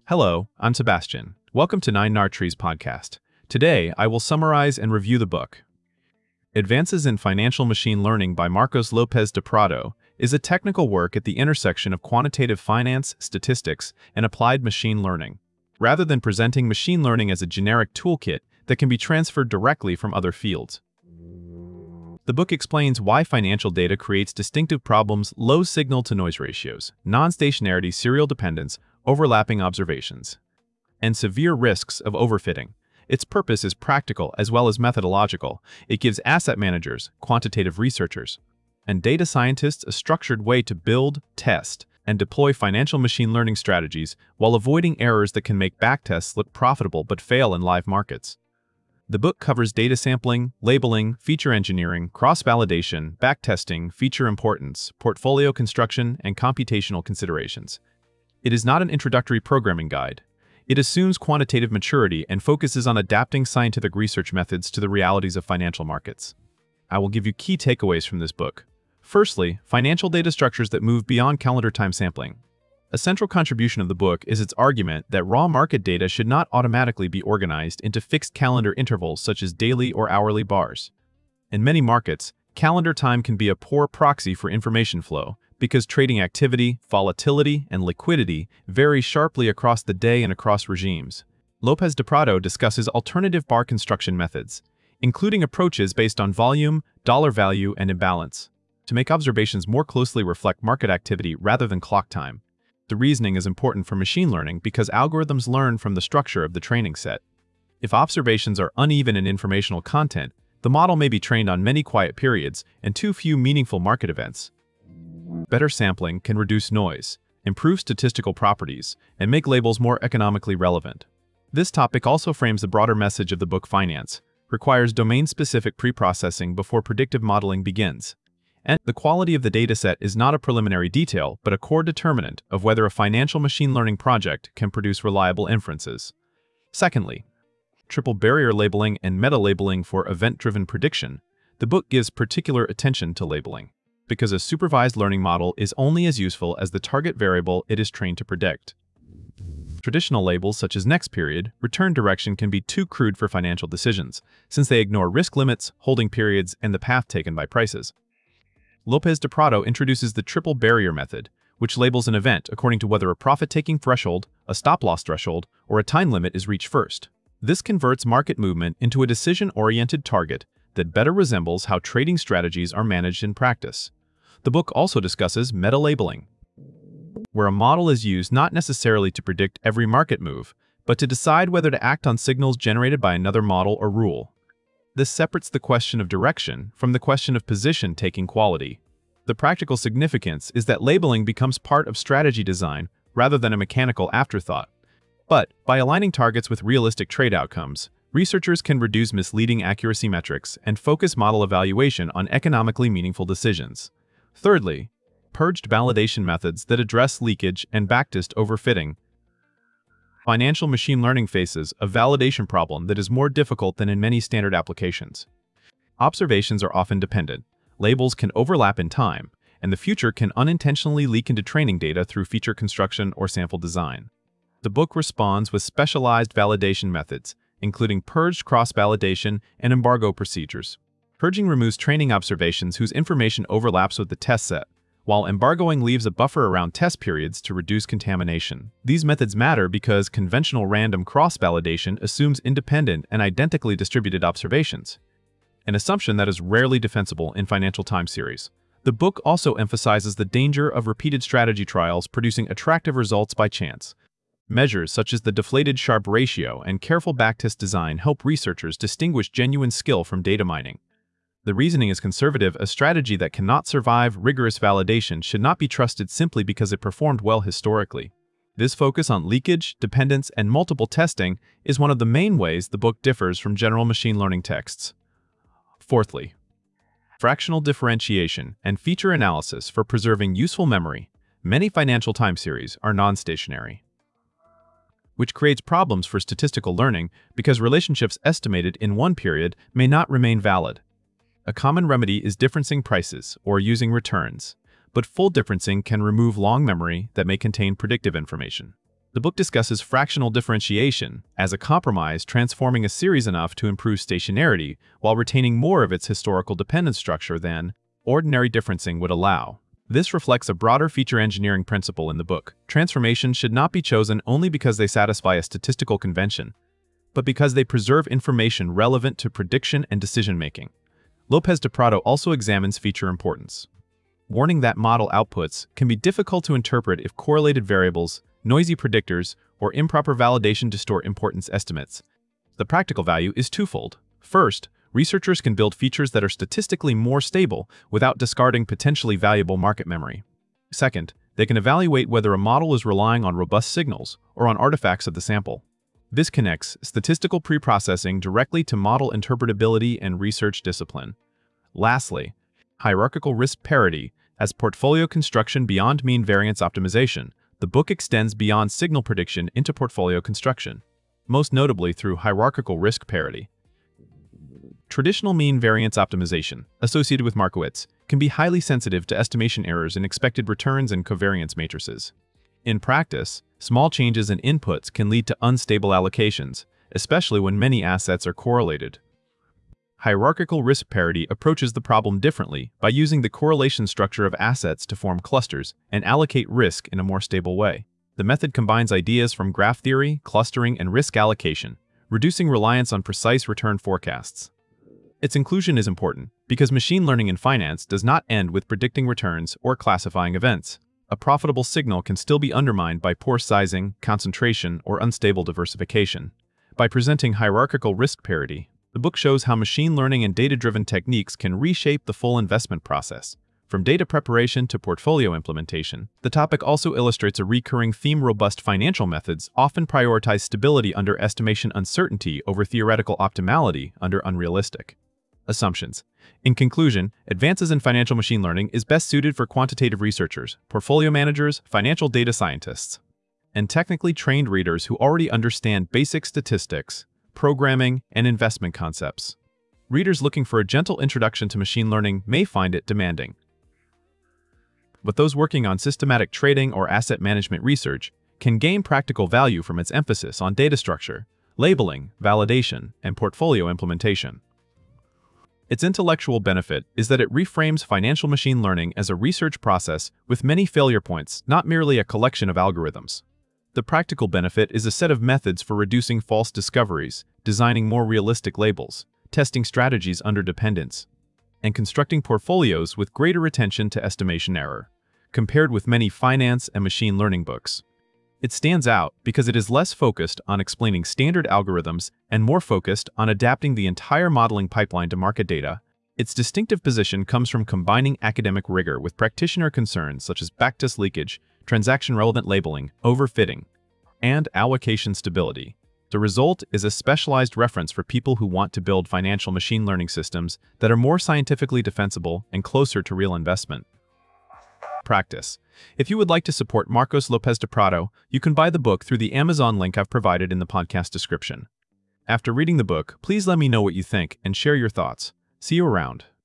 Hello, I'm Sebastian. Welcome to Nine Trees podcast. Today, I will summarize and review the book. Advances in Financial Machine Learning by Marcos Lopez de Prado is a technical work at the intersection of quantitative finance, statistics, and applied machine learning, rather than presenting machine learning as a generic toolkit that can be transferred directly from other fields. The book explains why financial data creates distinctive problems: low signal-to-noise ratios, non-stationarity, serial dependence, overlapping observations, and severe risks of overfitting. Its purpose is practical as well as methodological. It gives asset managers, quantitative researchers, and data scientists a structured way to build, test, and deploy financial machine learning strategies while avoiding errors that can make backtests look profitable but fail in live markets. The book covers data sampling, labeling, feature engineering, cross-validation, backtesting, feature importance, portfolio construction, and computational considerations. It is not an introductory programming guide. It assumes quantitative maturity and focuses on adapting scientific research methods to the realities of financial markets. I will give you key takeaways from this book. Firstly, financial data structures that move beyond calendar time sampling. A central contribution of the book is its argument that raw market data should not automatically be organized into fixed calendar intervals such as daily or hourly bars. In many markets, calendar time can be a poor proxy for information flow because trading activity, volatility, and liquidity vary sharply across the day and across regimes. Lopez de Prado discusses alternative bar construction methods, including approaches based on volume, dollar value, and imbalance, to make observations more closely reflect market activity rather than clock time. The reasoning is important for machine learning because algorithms learn from the structure of the training set. If observations are uneven in informational content, the model may be trained on many quiet periods and too few meaningful market events. Better sampling can reduce noise, improve statistical properties, and make labels more economically relevant. This topic also frames the broader message of the book. Finance requires domain-specific preprocessing before predictive modeling begins. And the quality of the dataset is not a preliminary detail, but a core determinant of whether a financial machine learning project can produce reliable inferences. Secondly, triple barrier labeling and meta-labeling for event-driven prediction. The book gives particular attention to labeling, because a supervised learning model is only as useful as the target variable it is trained to predict. Traditional labels such as next period, return direction can be too crude for financial decisions, since they ignore risk limits, holding periods, and the path taken by prices. Lopez de Prado introduces the triple barrier method, which labels an event according to whether a profit-taking threshold, a stop-loss threshold, or a time limit is reached first. This converts market movement into a decision-oriented target that better resembles how trading strategies are managed in practice. The book also discusses meta-labeling, where a model is used not necessarily to predict every market move, but to decide whether to act on signals generated by another model or rule. This separates the question of direction from the question of position-taking quality. The practical significance is that labeling becomes part of strategy design rather than a mechanical afterthought. But by aligning targets with realistic trade outcomes, researchers can reduce misleading accuracy metrics and focus model evaluation on economically meaningful decisions. Thirdly, purged validation methods that address leakage and backtest overfitting. Financial machine learning faces a validation problem that is more difficult than in many standard applications. Observations are often dependent, labels can overlap in time, and the future can unintentionally leak into training data through feature construction or sample design. The book responds with specialized validation methods, including purged cross-validation and embargo procedures. Purging removes training observations whose information overlaps with the test set, while embargoing leaves a buffer around test periods to reduce contamination. These methods matter because conventional random cross-validation assumes independent and identically distributed observations, an assumption that is rarely defensible in financial time series. The book also emphasizes the danger of repeated strategy trials producing attractive results by chance. Measures such as the deflated Sharpe ratio and careful backtest design help researchers distinguish genuine skill from data mining. The reasoning is conservative. A strategy that cannot survive rigorous validation should not be trusted simply because it performed well historically. This focus on leakage, dependence, and multiple testing is one of the main ways the book differs from general machine learning texts. Fourthly, fractional differentiation and feature analysis for preserving useful memory. Many financial time series are non-stationary, which creates problems for statistical learning because relationships estimated in one period may not remain valid. A common remedy is differencing prices or using returns, but full differencing can remove long memory that may contain predictive information. The book discusses fractional differentiation as a compromise, transforming a series enough to improve stationarity while retaining more of its historical dependence structure than ordinary differencing would allow. This reflects a broader feature engineering principle in the book. Transformations should not be chosen only because they satisfy a statistical convention, but because they preserve information relevant to prediction and decision-making. Lopez de Prado also examines feature importance, warning that model outputs can be difficult to interpret if correlated variables, noisy predictors, or improper validation distort importance estimates. The practical value is twofold. First, researchers can build features that are statistically more stable without discarding potentially valuable market memory. Second, they can evaluate whether a model is relying on robust signals or on artifacts of the sample. This connects statistical preprocessing directly to model interpretability and research discipline. Lastly, hierarchical risk parity as portfolio construction beyond mean variance optimization. The book extends beyond signal prediction into portfolio construction, most notably through hierarchical risk parity. Traditional mean variance optimization, associated with Markowitz, can be highly sensitive to estimation errors in expected returns and covariance matrices. In practice, small changes in inputs can lead to unstable allocations, especially when many assets are correlated. Hierarchical risk parity approaches the problem differently by using the correlation structure of assets to form clusters and allocate risk in a more stable way. The method combines ideas from graph theory, clustering, and risk allocation, reducing reliance on precise return forecasts. Its inclusion is important because machine learning in finance does not end with predicting returns or classifying events. A profitable signal can still be undermined by poor sizing, concentration, or unstable diversification. By presenting hierarchical risk parity, the book shows how machine learning and data-driven techniques can reshape the full investment process, from data preparation to portfolio implementation. The topic also illustrates a recurring theme: robust financial methods often prioritize stability under estimation uncertainty over theoretical optimality under unrealistic assumptions. In conclusion, advances in financial machine learning is best suited for quantitative researchers, portfolio managers, financial data scientists, and technically trained readers who already understand basic statistics, programming, and investment concepts. Readers looking for a gentle introduction to machine learning may find it demanding. But those working on systematic trading or asset management research can gain practical value from its emphasis on data structure, labeling, validation, and portfolio implementation. Its intellectual benefit is that it reframes financial machine learning as a research process with many failure points, not merely a collection of algorithms. The practical benefit is a set of methods for reducing false discoveries, designing more realistic labels, testing strategies under dependence, and constructing portfolios with greater attention to estimation error, compared with many finance and machine learning books. It stands out because it is less focused on explaining standard algorithms and more focused on adapting the entire modeling pipeline to market data. Its distinctive position comes from combining academic rigor with practitioner concerns such as backtest leakage, transaction-relevant labeling, overfitting, and allocation stability. The result is a specialized reference for people who want to build financial machine learning systems that are more scientifically defensible and closer to real investment practice. If you would like to support Marcos Lopez de Prado, you can buy the book through the Amazon link I've provided in the podcast description. After reading the book, please let me know what you think and share your thoughts. See you around.